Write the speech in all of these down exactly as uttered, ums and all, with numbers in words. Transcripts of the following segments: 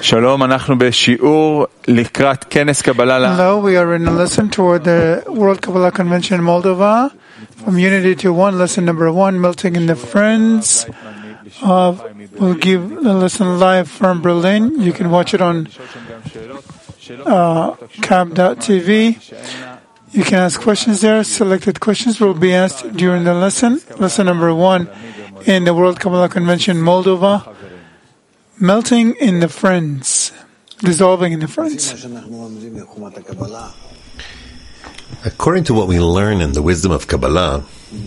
Hello, we are in a lesson toward the World Kabbalah Convention in Moldova, from Unity to One, lesson number one, Melting in the Friends. Uh, we'll give the lesson live from Berlin. You can watch it on uh, cab dot t v. You can ask questions there. Selected questions will be asked during the lesson. Lesson number one in the World Kabbalah Convention Moldova. Melting in the Friends. Dissolving in the Friends. According to what we learn in the wisdom of Kabbalah,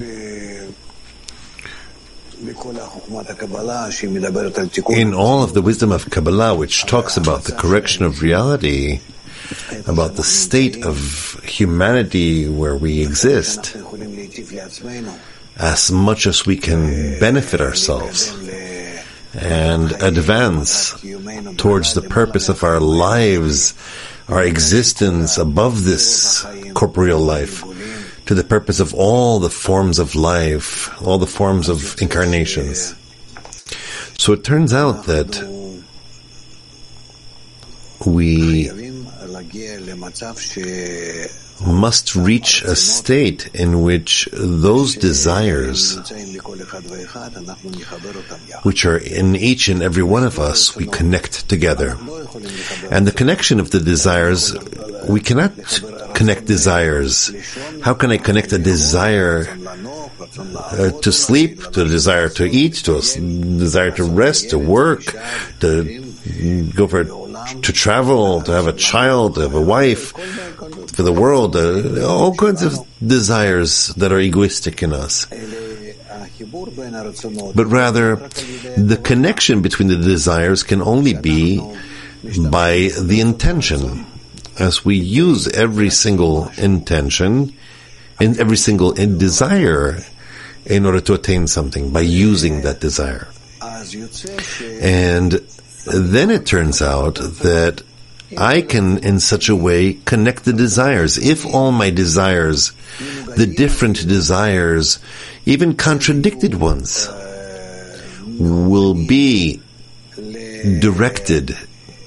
in all of the wisdom of Kabbalah, which talks about the correction of reality, about the state of humanity where we exist, as much as we can benefit ourselves and advance towards the purpose of our lives, our existence above this corporeal life, to the purpose of all the forms of life, all the forms of incarnations. So it turns out that we must reach a state in which those desires which are in each and every one of us, we connect together. And the connection of the desires, we cannot connect desires. How can I connect a desire uh, to sleep, to a desire to eat, to a desire to rest, to work, to go for to travel, to have a child, to have a wife, for the world, uh, all kinds of desires that are egoistic in us. But rather, the connection between the desires can only be by the intention. As we use every single intention, in every single in desire, in order to attain something, by using that desire. And then it turns out that I can, in such a way, connect the desires. If all my desires, the different desires, even contradicted ones, will be directed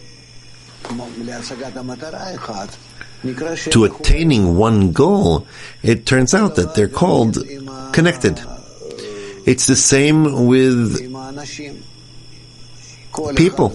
to attaining one goal, it turns out that they're called connected. It's the same with people.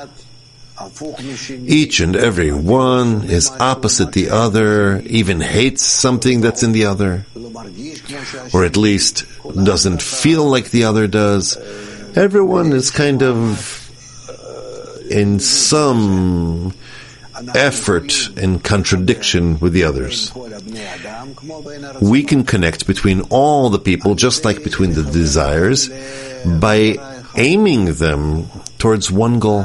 Each and every one is opposite the other, even hates something that's in the other, or at least doesn't feel like the other does. Everyone is kind of in some effort and contradiction with the others. We can connect between all the people, just like between the desires, by aiming them towards one goal.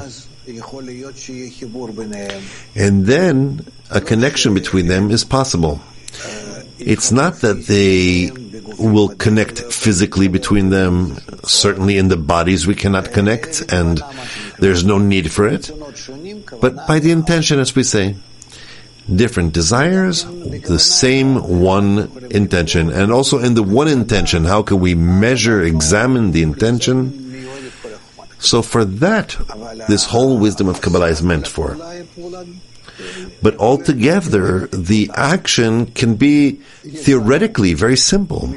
And then a connection between them is possible. It's not that they will connect physically between them. Certainly in the bodies we cannot connect, and there's no need for it. But by the intention, as we say, different desires, the same one intention. And also in the one intention, how can we measure, examine the intention? So for that, this whole wisdom of Kabbalah is meant for. But altogether, the action can be theoretically very simple.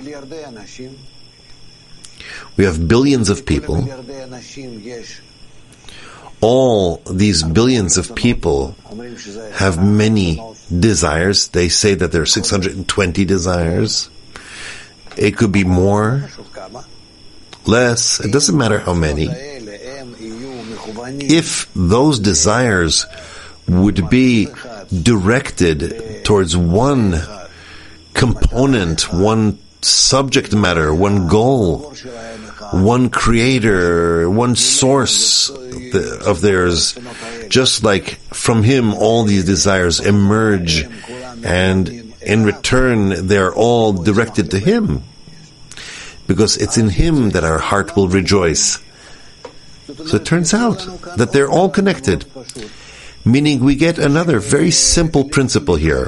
We have billions of people. All these billions of people have many desires. They say that there are six hundred twenty desires. It could be more, less. It doesn't matter how many. If those desires would be directed towards one component, one subject matter, one goal, one creator, one source of theirs, just like from him all these desires emerge, and in return they're all directed to him, because it's in him that our heart will rejoice. So it turns out that they're all connected, meaning we get another very simple principle here,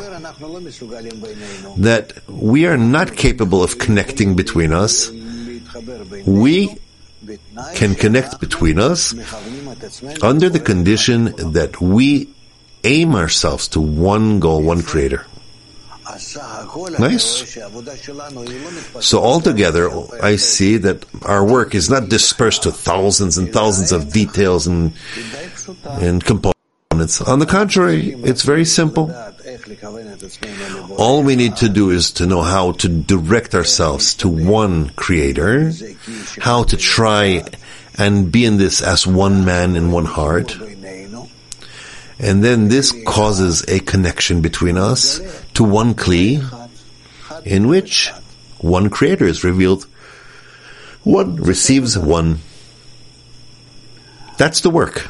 that we are not capable of connecting between us. We can connect between us under the condition that we aim ourselves to one goal, one creator. Nice. So altogether, I see that our work is not dispersed to thousands and thousands of details and, and components. On the contrary, it's very simple. All we need to do is to know how to direct ourselves to one creator, how to try and be in this as one man in one heart. And then this causes a connection between us to one Kli, in which one creator is revealed. One receives one. That's the work.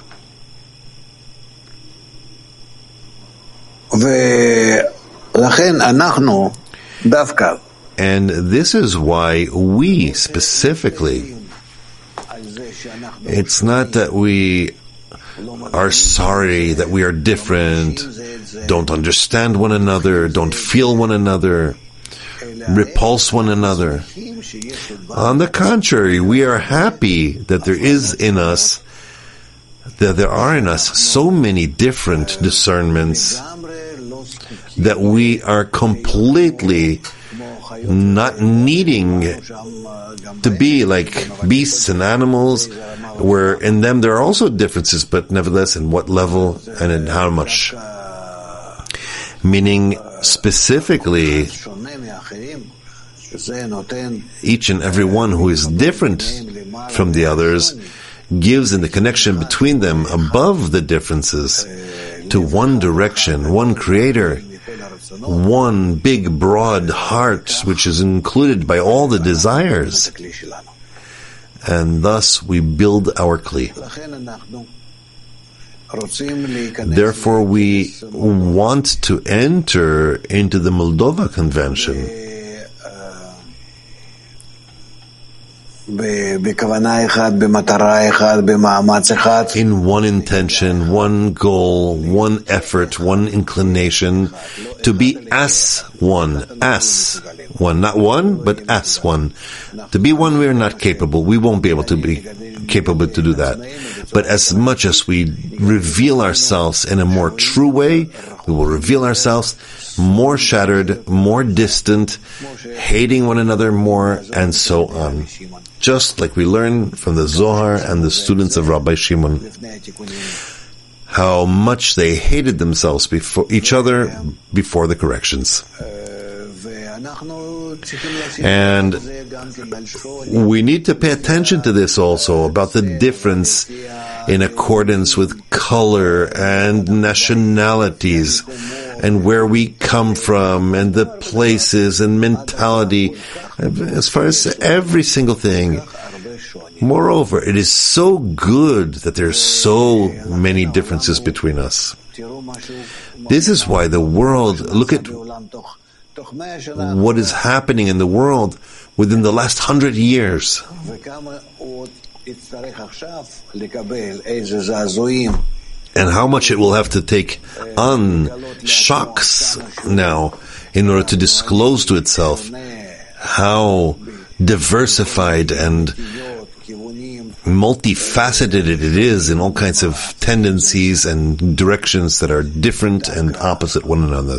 And this is why we specifically, it's not that we are sorry that we are different, don't understand one another, don't feel one another, repulse one another. On the contrary, we are happy that there is in us, that there are in us so many different discernments that we are completely not needing to be like beasts and animals, where in them there are also differences, but nevertheless in what level and in how much. Meaning, specifically, each and every one who is different from the others gives in the connection between them above the differences to one direction, one creator, one big broad heart which is included by all the desires, and thus we build our Kli. Therefore we want to enter into the Moldova Convention in one intention, one goal, one effort, one inclination, to be as one, as one, not one, but as one. To be one, we are not capable. We won't be able to be capable to do that. But as much as we reveal ourselves in a more true way, we will reveal ourselves more shattered, more distant, hating one another more, and so on. Just like we learn from the Zohar and the students of Rabbi Shimon, how much they hated themselves before each other before the corrections. And we need to pay attention to this also, about the difference in accordance with color and nationalities and where we come from and the places and mentality, as far as every single thing. Moreover, it is so good that there's so many differences between us. This is why the world, look at what is happening in the world within the last hundred years. And how much it will have to take on shocks now in order to disclose to itself how diversified and multifaceted it is in all kinds of tendencies and directions that are different and opposite one another.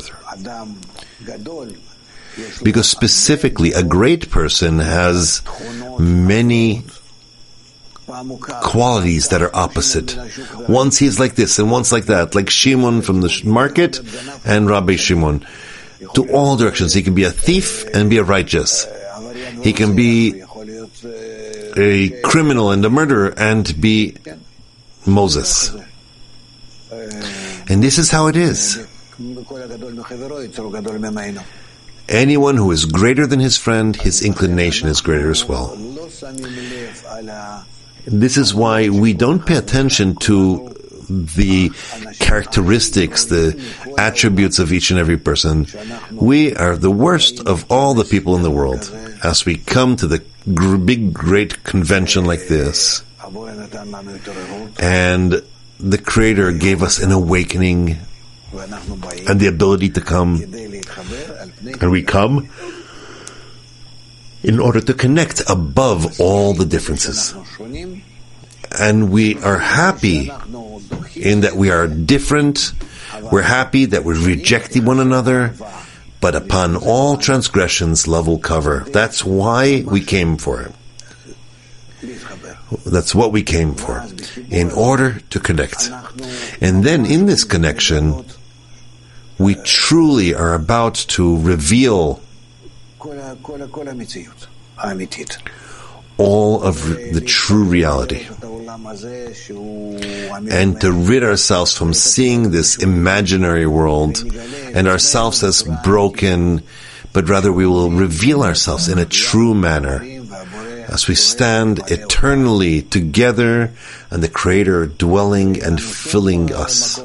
Because specifically, a great person has many qualities that are opposite. Once he's like this and once like that, like Shimon from the market and Rabbi Shimon. To all directions. He can be a thief and be a righteous. He can be a criminal and a murderer and be Moses. And this is how it is. Anyone who is greater than his friend, his inclination is greater as well. This is why we don't pay attention to the characteristics, the attributes of each and every person. We are the worst of all the people in the world. As we come to the gr- big, great convention like this, and the Creator gave us an awakening and the ability to come, and we come in order to connect above all the differences. And we are happy in that we are different. We're happy that we're rejecting one another. But upon all transgressions, love will cover. That's why we came for it. That's what we came for, in order to connect. And then in this connection, we truly are about to reveal all of the true reality, and to rid ourselves from seeing this imaginary world and ourselves as broken, but rather we will reveal ourselves in a true manner as we stand eternally together and the Creator dwelling and filling us.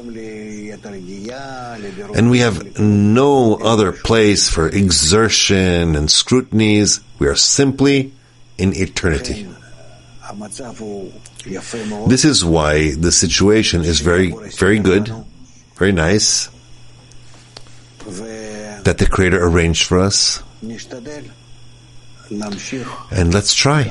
And we have no other place for exertion and scrutinies. We are simply in eternity. This is why the situation is very, very good, very nice, that the Creator arranged for us. And let's try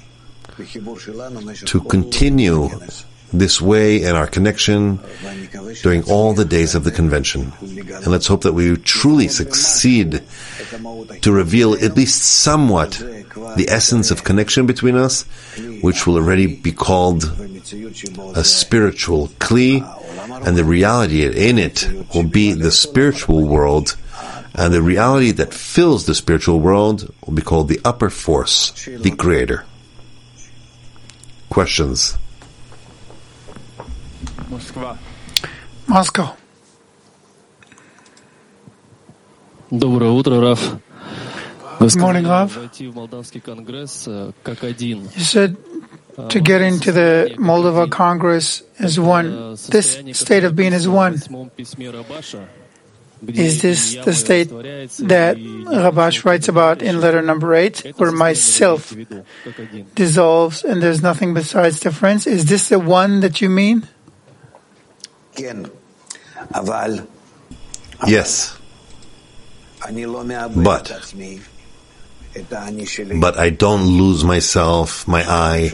to continue this way in our connection during all the days of the convention. And let's hope that we truly succeed to reveal at least somewhat the essence of connection between us, which will already be called a spiritual kli, and the reality in it will be the spiritual world, and the reality that fills the spiritual world will be called the upper force, the Creator. Questions? Moscow. Доброе утро, Раф. Good morning, Rav. You said to get into the Moldova Congress as one. This state of being is one. Is this the state that Rabash writes about in letter number eight, where myself dissolves and there's nothing besides difference? Is this the one that you mean? Yes. But, but I don't lose myself, my I,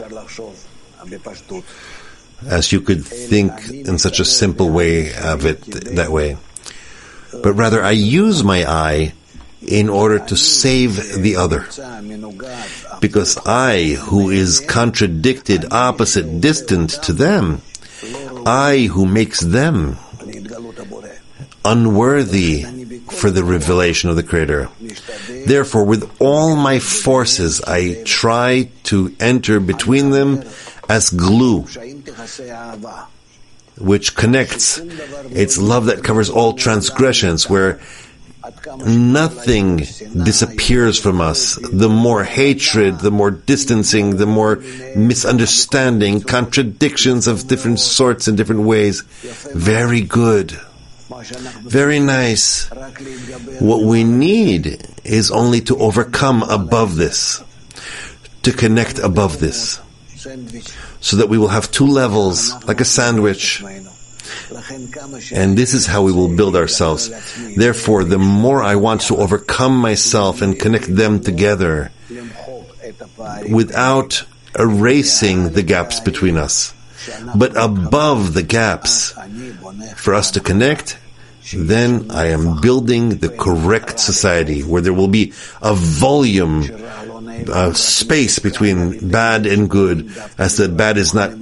as you could think in such a simple way of it that way. But rather I use my I in order to save the other. Because I, who is contradicted, opposite, distant to them, I who makes them unworthy for the revelation of the Creator. Therefore, with all my forces, I try to enter between them as glue, which connects. It's love that covers all transgressions, where nothing disappears from us. The more hatred, the more distancing, the more misunderstanding, contradictions of different sorts and different ways. Very good. Very nice. What we need is only to overcome above this, to connect above this, so that we will have two levels, like a sandwich. And this is how we will build ourselves. Therefore, the more I want to overcome myself and connect them together without erasing the gaps between us, but above the gaps for us to connect, then I am building the correct society where there will be a volume, a space between bad and good, as the bad is not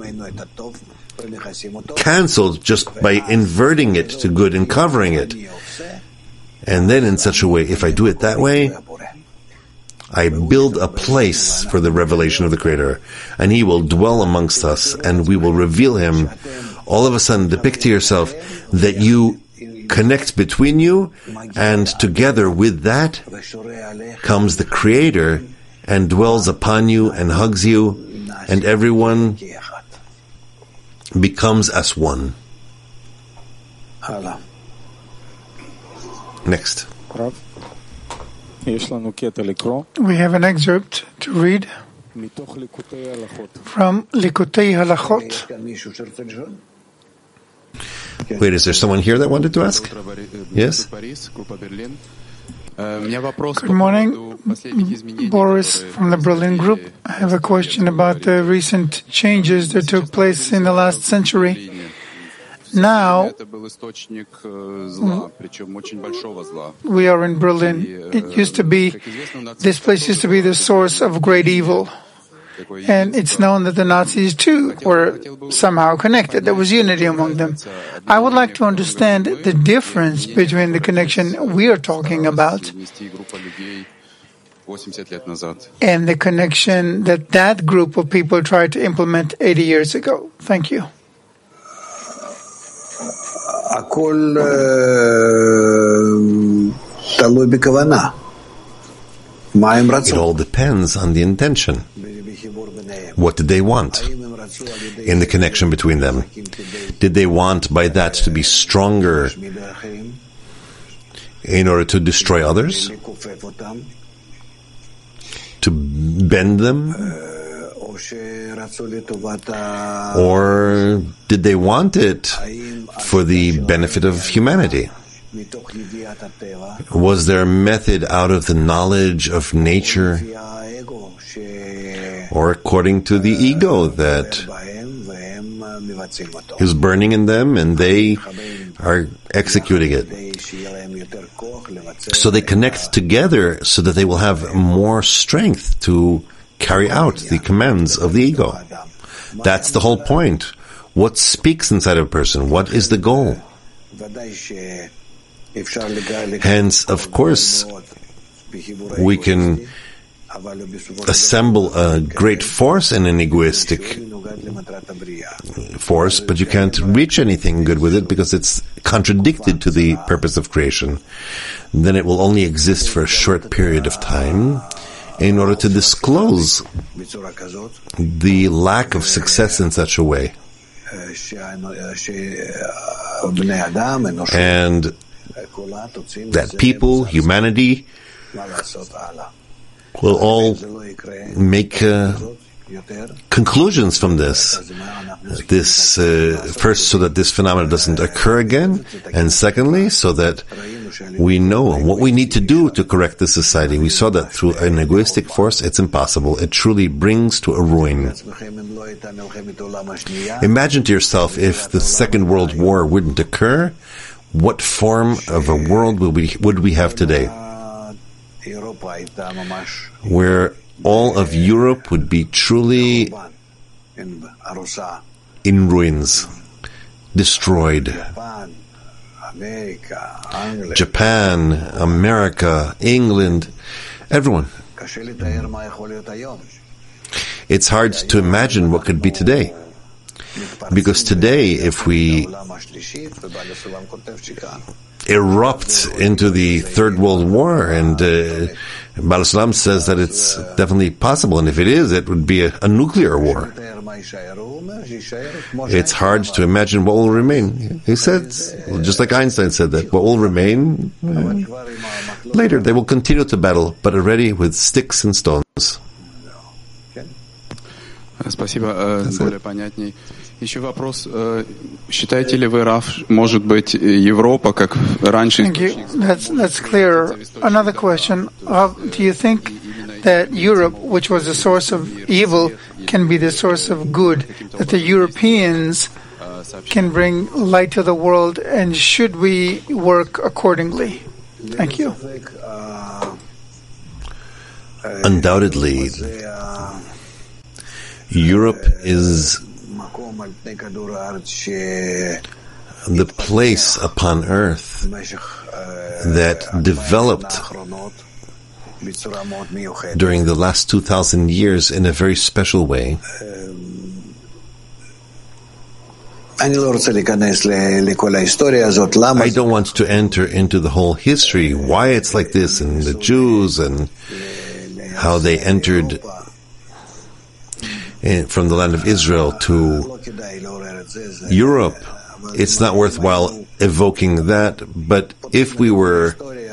cancelled just by inverting it to good and covering it. And then in such a way, if I do it that way, I build a place for the revelation of the Creator, and He will dwell amongst us, and we will reveal Him. All of a sudden, depict to yourself that you connect between you, and together with that comes the Creator and dwells upon you and hugs you, and everyone becomes as one. Next. We have an excerpt to read from Likutei Halachot. Wait, is there someone here that wanted to ask? Yes? Good morning, Boris from the Berlin Group. I have a question about the recent changes that took place in the last century. Now, we are in Berlin. It used to be, this place used to be the source of great evil. And it's known that the Nazis too were somehow connected. There was unity among them. I would like to understand the difference between the connection we are talking about and the connection that that group of people tried to implement eighty years ago. Thank you. It all depends on the intention. What did they want in the connection between them? Did they want by that to be stronger in order to destroy others? To bend them? Or did they want it for the benefit of humanity? Was their method out of the knowledge of nature, or according to the ego that is burning in them and they are executing it? So they connect together so that they will have more strength to carry out the commands of the ego. That's the whole point. What speaks inside of a person? What is the goal? Hence, of course, we can assemble a great force in an egoistic force, but you can't reach anything good with it because it's contradicted to the purpose of creation. Then it will only exist for a short period of time in order to disclose the lack of success in such a way. And that people, humanity, will all make uh, conclusions from this. This uh, first, so that this phenomenon doesn't occur again, and secondly, so that we know what we need to do to correct the society. We saw that through an egoistic force, it's impossible. It truly brings to a ruin. Imagine to yourself if the Second World War wouldn't occur, what form of a world would we, would we have today? Where all of Europe would be truly in ruins, destroyed. Japan, America, England, everyone. It's hard to imagine what could be today. Because today, if we erupt into the Third World War, and uh, Baal HaSulam says that it's definitely possible, and if it is, it would be a, a nuclear war. It's hard to imagine what will remain. He said, just like Einstein said, that what will remain, uh, later they will continue to battle, but already with sticks and stones. Спасибо, более понятней. Еще вопрос. Считаете ли вы, Раф, может быть, Европа, как раньше... Thank you. That's, that's clear. Another question. Uh, do you think that Europe, which was the source of evil, can be the source of good? That the Europeans can bring light to the world, and should we work accordingly? Thank you. Undoubtedly, Europe is the place upon earth that developed during the last two thousand years in a very special way. I don't want to enter into the whole history, why it's like this, and the Jews, and how they entered in, from the land of Israel to Europe. It's not worthwhile evoking that, but if we were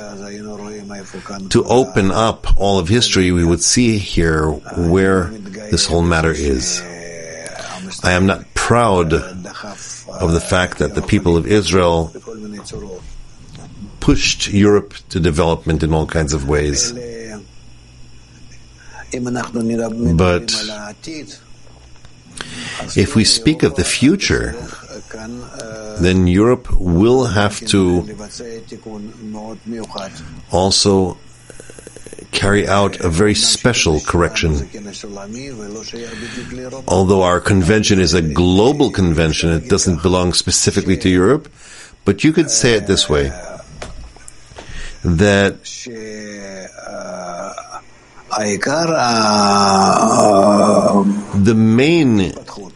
to open up all of history, we would see here where this whole matter is. I am not proud of the fact that the people of Israel pushed Europe to development in all kinds of ways. But if we speak of the future, then Europe will have to also carry out a very special correction. Although our convention is a global convention, it doesn't belong specifically to Europe, but you could say it this way, that the main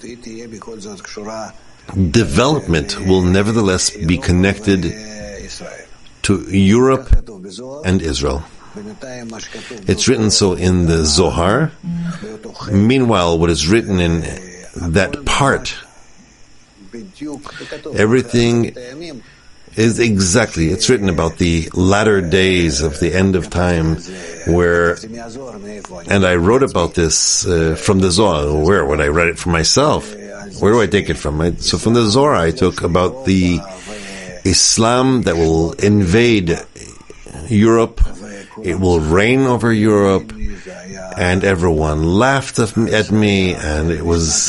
development will nevertheless be connected to Europe and Israel. It's written so in the Zohar. Meanwhile, what is written in that part, everything is exactly, it's written about the latter days of the end of time, where, and I wrote about this uh, from the Zohar. Where would I write it for myself? Where do I take it from? I, so from the Zohar I took about the Islam that will invade Europe. It will reign over Europe, and everyone laughed at me, and it was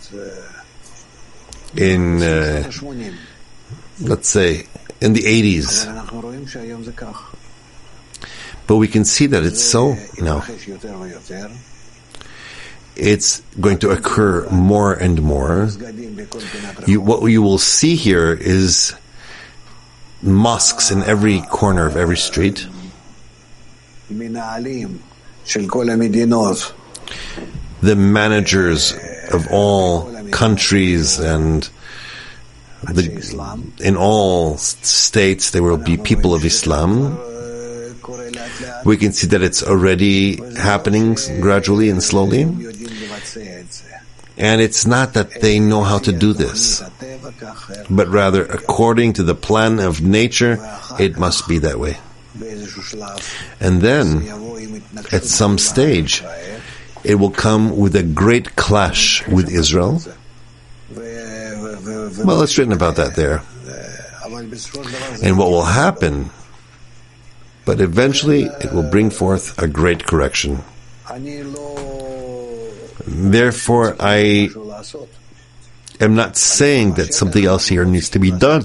in, uh, let's say, in the eighties. But we can see that it's so now. It's going to occur more and more. You, what you will see here is mosques in every corner of every street. The managers of all countries and the, in all states there will be people of Islam. We can see that it's already happening gradually and slowly. And it's not that they know how to do this, but rather according to the plan of nature, it must be that way. And then, at some stage, it will come with a great clash with Israel. Well, it's written about that there. And what will happen, but eventually it will bring forth a great correction. Therefore, I am not saying that something else here needs to be done.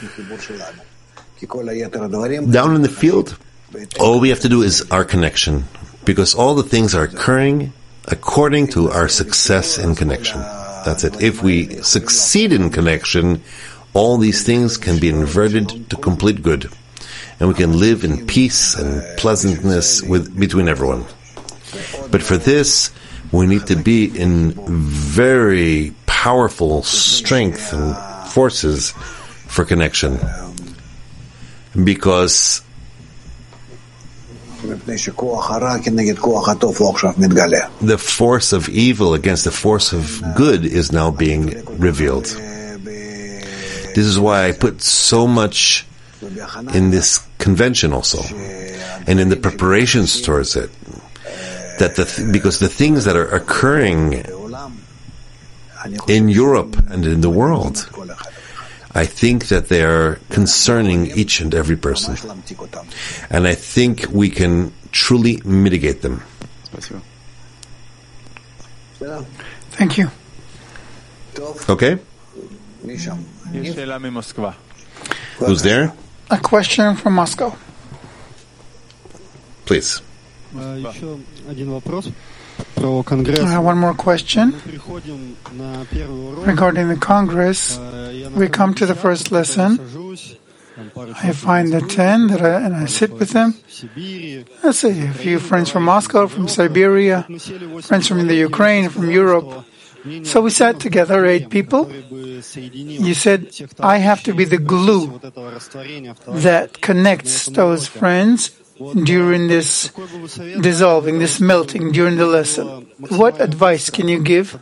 Down in the field, all we have to do is our connection, because all the things are occurring according to our success in connection. That's it. If we succeed in connection, all these things can be inverted to complete good, and we can live in peace and pleasantness with between everyone. But for this, we need to be in very powerful strength and forces for connection. Because the force of evil against the force of good is now being revealed. This is why I put so much in this convention also, and in the preparations towards it. That the th- because the things that are occurring in Europe and in the world, I think that they are concerning each and every person. And I think we can truly mitigate them. Thank you. Okay? Who's there? A question from Moscow. Please. I have one more question regarding the Congress. We come to the first lesson. I find the ten that I, and I sit with them. Let's say a few friends from Moscow, from Siberia, friends from the Ukraine, from Europe. So we sat together, eight people. You said, I have to be the glue that connects those friends during this dissolving, this melting, during the lesson. What advice can you give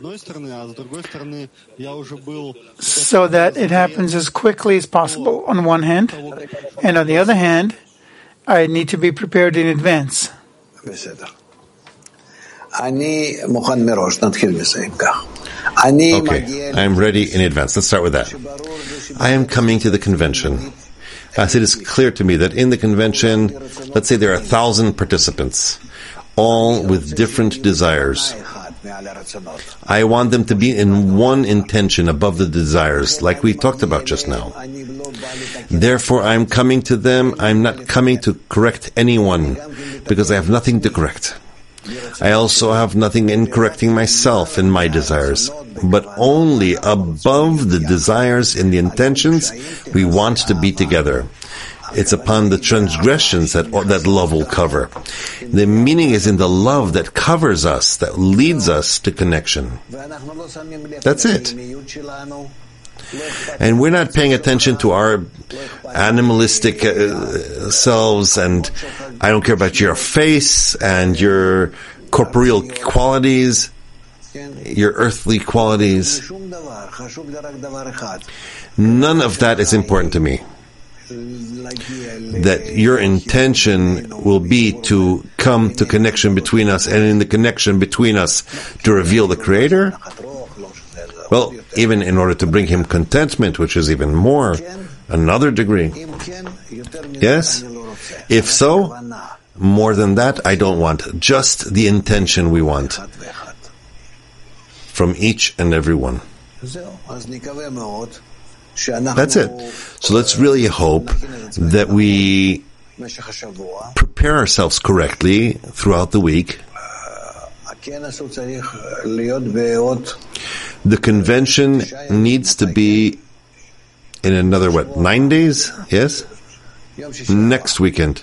so that it happens as quickly as possible on one hand, and on the other hand, I need to be prepared in advance? Okay, I am ready in advance. Let's start with that. I am coming to the convention, As it is clear to me that in the convention, let's say there are a thousand participants, all with different desires. I want them to be in one intention above the desires, like we talked about just now. Therefore, I'm coming to them. I'm not coming to correct anyone, because I have nothing to correct. I also have nothing in correcting myself in my desires, but only above the desires and the intentions we want to be together. It's upon the transgressions that that love will cover. The meaning is in the love that covers us, that leads us to connection. That's it. And we're not paying attention to our animalistic uh, selves, and I don't care about your face and your corporeal qualities, your earthly qualities. None of that is important to me. That your intention will be to come to connection between us, and in the connection between us to reveal the Creator. Well, even in order to bring Him contentment, which is even more, another degree. Yes? If so, more than that, I don't want. Just the intention we want from each and every one. That's it. So let's really hope that we prepare ourselves correctly throughout the week. The convention needs to be in another, what, nine days? Yes? Next weekend.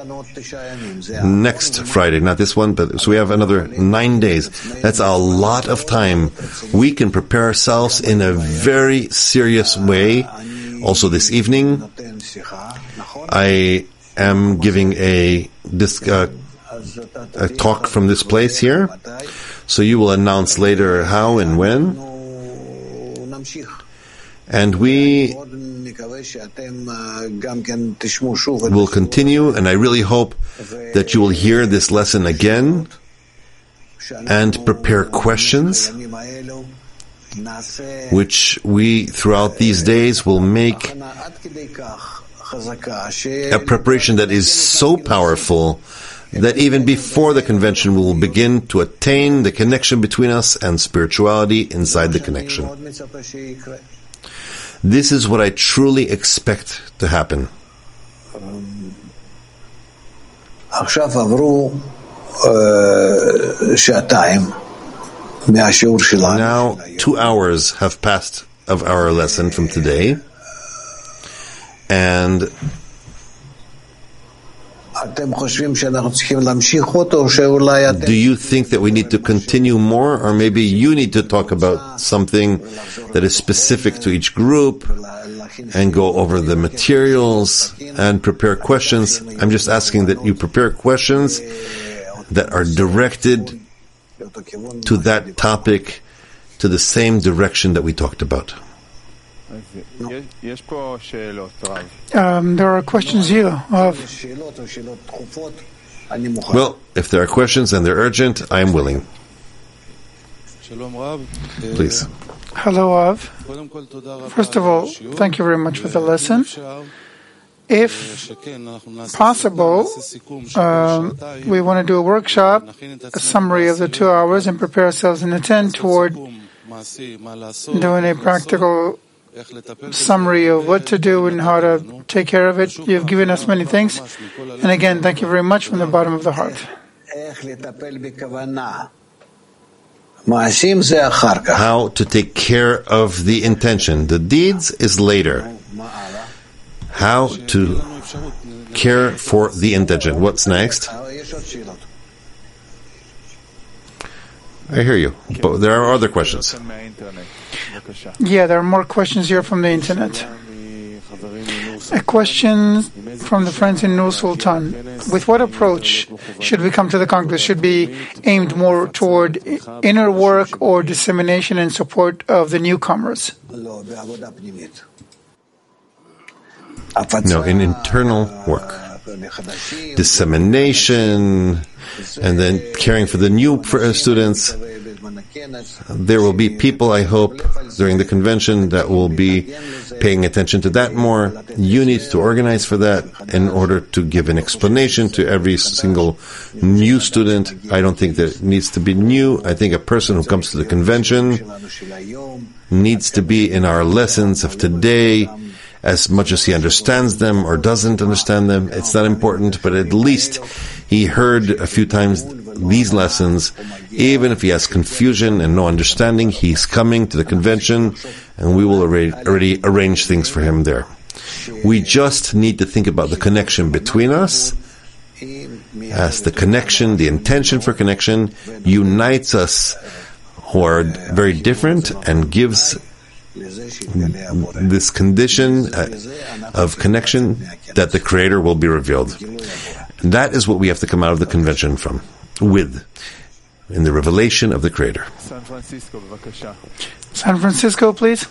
Next Friday, not this one, but so we have another nine days. That's a lot of time. We can prepare ourselves in a very serious way. Also this evening, I am giving a, this, uh, a talk from this place here. So you will announce later how and when. And we will continue, and I really hope that you will hear this lesson again and prepare questions, which we, throughout these days, will make a preparation that is so powerful that even before the convention we will begin to attain the connection between us and spirituality inside the connection. This is what I truly expect to happen. Now, two hours have passed of our lesson from today, and do you think that we need to continue more, or maybe you need to talk about something that is specific to each group and go over the materials and prepare questions? I'm just asking that you prepare questions that are directed to that topic, to the same direction that we talked about. Um, there are questions here. Of well, if there are questions and they're urgent, I am willing. Please. Hello, Av. First of all, thank you very much for the lesson. If possible, um, we want to do a workshop, a summary of the two hours, and prepare ourselves in the ten toward doing a practical summary of what to do and how to take care of it. You've given us many things. And again, thank you very much from the bottom of the heart. How to take care of the intention. The deeds is later. How to care for the intention. What's next? I hear you, but there are other questions. Yeah, there are more questions here from the internet. A question from the friends in Nur Sultan. With what approach should we come to the Congress? Should be aimed more toward inner work or dissemination and support of the newcomers? No, in internal work. Dissemination, and then caring for the new students. There will be people, I hope, during the convention that will be paying attention to that more. You need to organize for that in order to give an explanation to every single new student. I don't think that it needs to be new. I think a person who comes to the convention needs to be in our lessons of today as much as he understands them or doesn't understand them. It's not important, but at least he heard a few times these lessons. Even if he has confusion and no understanding, he's coming to the convention and we will already, already arrange things for him there. We just need to think about the connection between us, as the connection, the intention for connection, unites us who are very different and gives this condition uh, of connection that the Creator will be revealed. That is what we have to come out of the convention from, with, in the revelation of the Creator. San Francisco, please.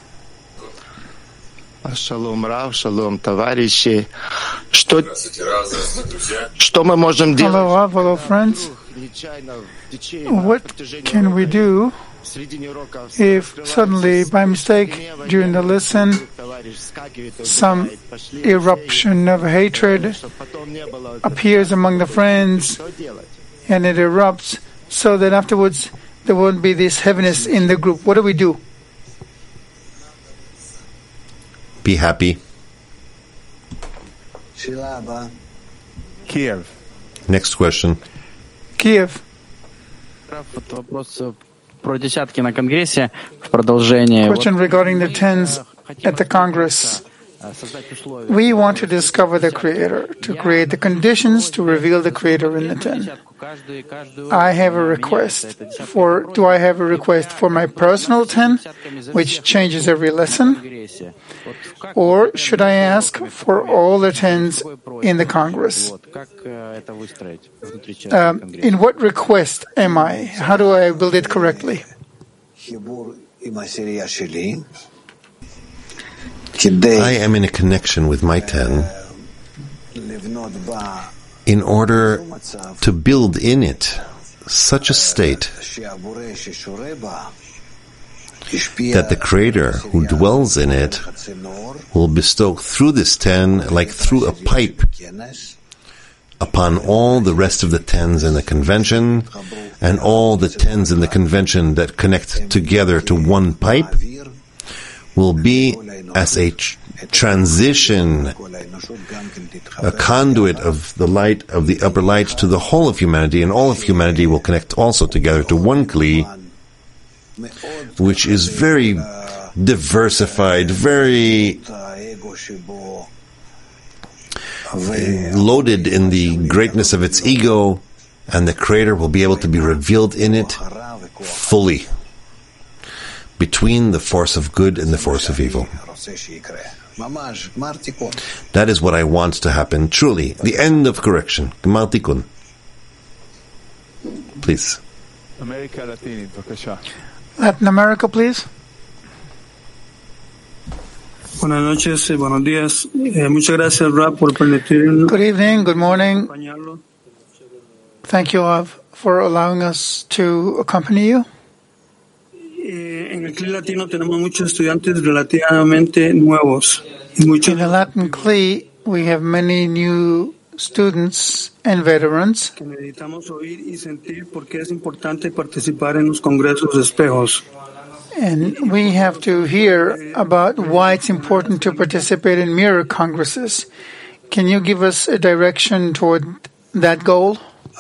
Shalom Rav, Shalom Tavarishi. Что, что мы можем делать? Hello, Rav, hello, friends. What can we do if suddenly, by mistake, during the lesson, some eruption of hatred appears among the friends and it erupts, so that afterwards there won't be this heaviness in the group? What do we do? Be happy. Kiev. Next question. Kiev. Question regarding the tens at the Congress. We want to discover the Creator, to create the conditions to reveal the Creator in the ten. I have a request for, do I have a request for my personal ten, which changes every lesson? Or should I ask for all the tens in the Congress? Um, in what request am I? How do I build it correctly? I am in a connection with my ten in order to build in it such a state that the Creator who dwells in it will bestow through this ten, like through a pipe, upon all the rest of the tens in the convention, and all the tens in the convention that connect together to one pipe, will be as a tr- transition, a conduit of the light, of the upper light, to the whole of humanity, and all of humanity will connect also together to one Kli, which is very diversified, very loaded in the greatness of its ego, and the Creator will be able to be revealed in it fully, between the force of good and the force of evil. That is what I want to happen, truly. The end of correction. Gmar Tikkun. Please. Latin America, please. Buenas noches, buenos días. Eh, muchas gracias, Rav, por permitirnos. Good evening, good morning. Thank you, Rav, for allowing us to accompany you. En el Kli Latino tenemos muchos estudiantes relativamente nuevos. Y muchos In the Latin Kli, we have many new students and veterans. que necesitamos oír y sentir por qué es importante participar en los congresos de espejos. And we have to hear about why it's important to participate in mirror congresses. Can you give us a direction toward that goal?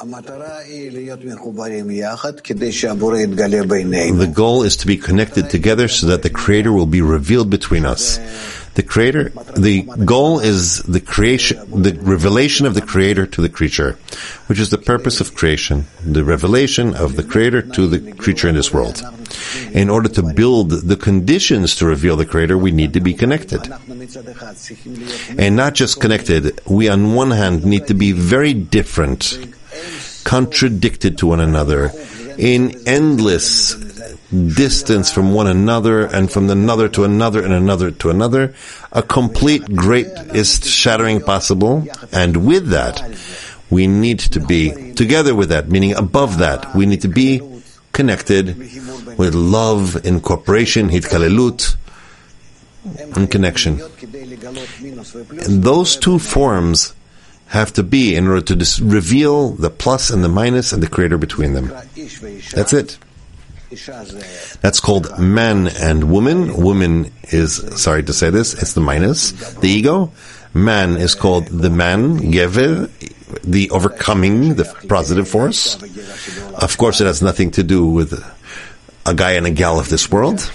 The goal is to be connected together so that the Creator will be revealed between us. The Creator, the goal is the creation, the revelation of the Creator to the creature, which is the purpose of creation, the revelation of the Creator to the creature in this world. In order to build the conditions to reveal the Creator, we need to be connected. And not just connected, we on one hand need to be very different, contradicted to one another, in endless distance from one another, and from another to another and another to another, a complete greatest shattering possible. And with that, we need to be together with that, meaning above that, we need to be connected with love, incorporation, hitkalelut, and connection. And those two forms have to be in order to dis- reveal the plus and the minus and the creator between them. That's it. That's called man and woman. Woman is, sorry to say this, it's the minus, the ego. Man is called the man, Gever, the overcoming, the positive force. Of course, it has nothing to do with a guy and a gal of this world.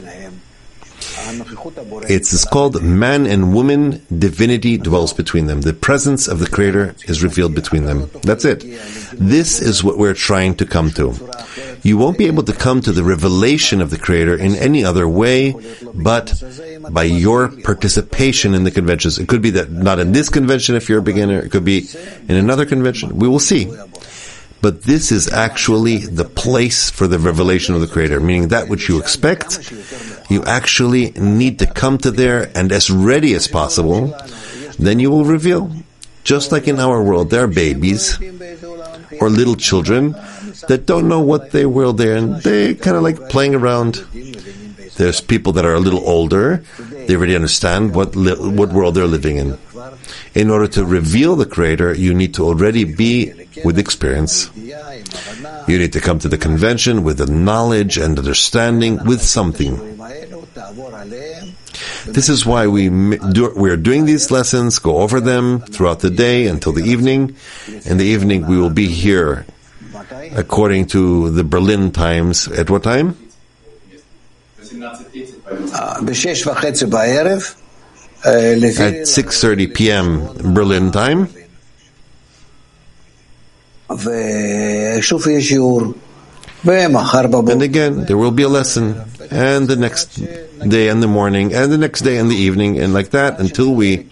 It's called man and woman, divinity dwells between them. The presence of the Creator is revealed between them. That's it. This is what we're trying to come to. You won't be able to come to the revelation of the Creator in any other way but by your participation in the conventions. It could be that not in this convention if you're a beginner, it could be in another convention. We will see. But this is actually the place for the revelation of the Creator, meaning that which you expect, you actually need to come to there, and as ready as possible, then you will reveal. Just like in our world, there are babies or little children that don't know what they world they're in. They're kind of like playing around. There's people that are a little older. They already understand what li- what world they're living in. In order to reveal the Creator, you need to already be with experience. You need to come to the convention with the knowledge and understanding, with something. This is why we do, we're doing these lessons, go over them throughout the day until the evening. In the evening, we will be here according to the Berlin times. At what time? At six thirty p.m. Berlin time. And again, there will be a lesson, and the next day in the morning, and the next day in the evening, and like that until we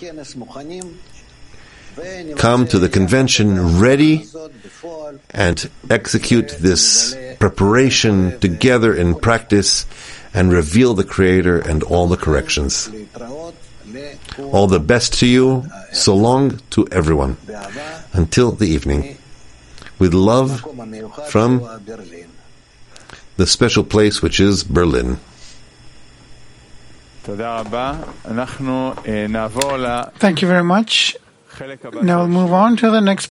come to the convention ready and execute this preparation together in practice and reveal the Creator and all the corrections. All the best to you. So long to everyone. Until the evening. With love from the special place which is Berlin. Thank you very much. Now we'll move on to the next